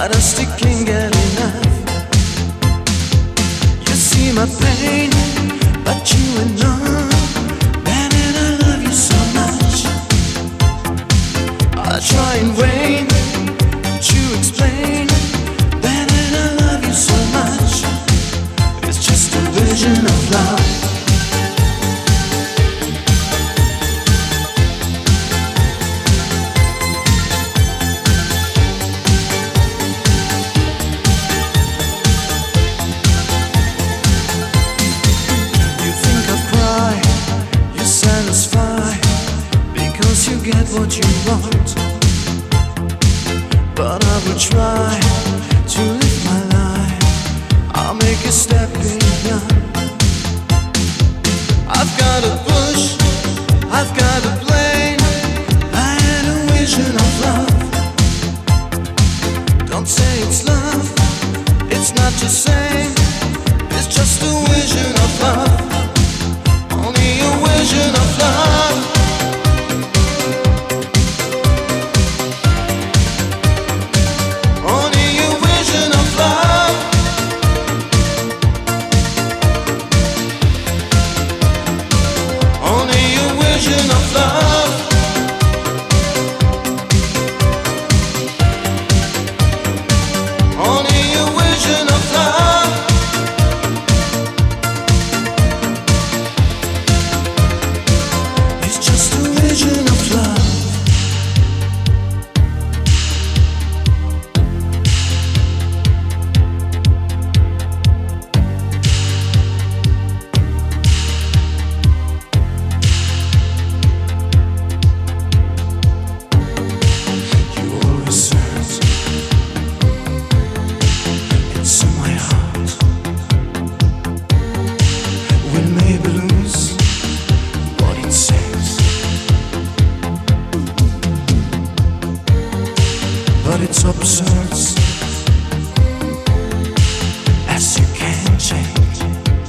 just can't get enough. You see my pain, but you ignore. Baby, I love you so much. I try in vain to explain. Baby, I love you so much. It's just a vision of love. Get what you want, but I will try to live my life. I'll make a step beyond. I've got a push, I've got a plane. I had a vision of love. Don't say it's love, it's not the same. It's just a vision of love. Only a vision of love. But it's absurd, as you can't change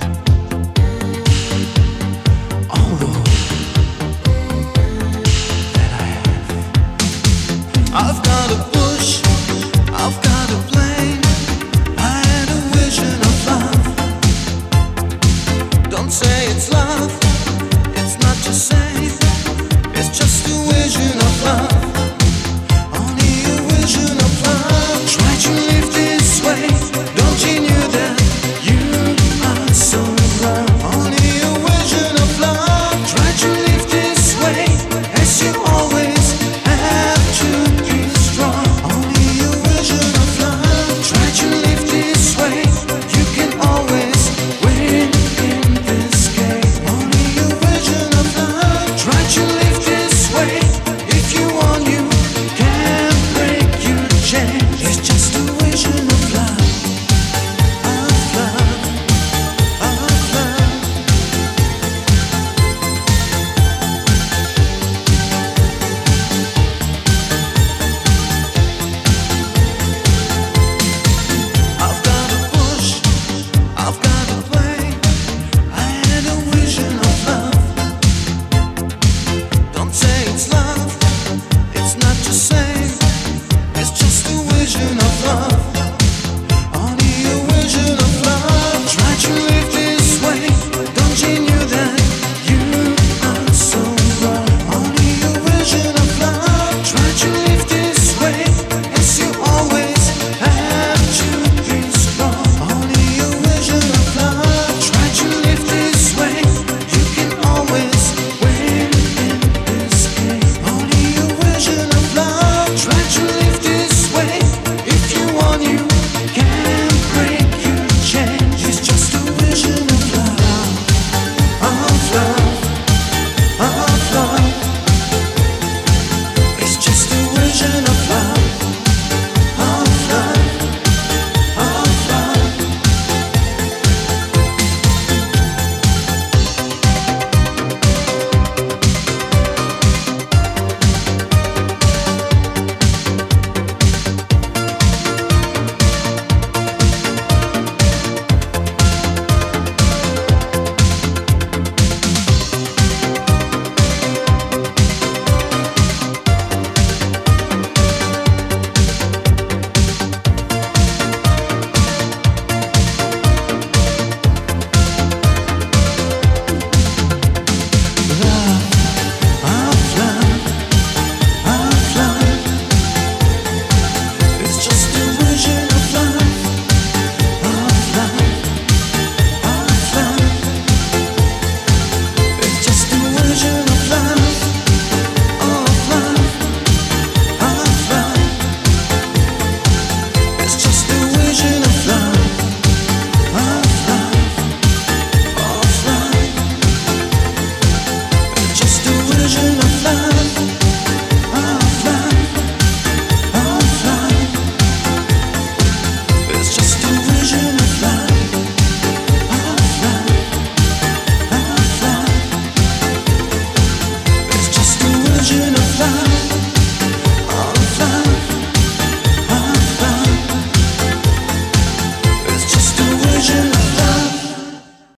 all the hope that I have. I've got a push, I've got a plane. I had a vision of love. Don't say it's love, it's not the same. It's just a vision of love. Try to live this way. Don't you know that you are so wrong? Only a vision of love. Try to live this way, as you always have to be strong. Only a vision of love. Try to live this way. You can always win in this game. Only a vision of love. Try to live this way. If you want, you can break your chain. It's just a vision of love, of love, of love. I've got a push, I've got a play. I had a vision of love. Don't say it's love, it's not the same. It's just a vision of love. Only a vision of love. Try to live this way. Don't you know that you are so wrong? Only a vision of love. Try to live this way, as you always have to be strong. Only a vision of love. Try to live this way. You can always win in this game. Only a vision of love. Try to live this way. If you want, you can break your chains. It's just a vision of love, of love, of love. It's just a vision of love.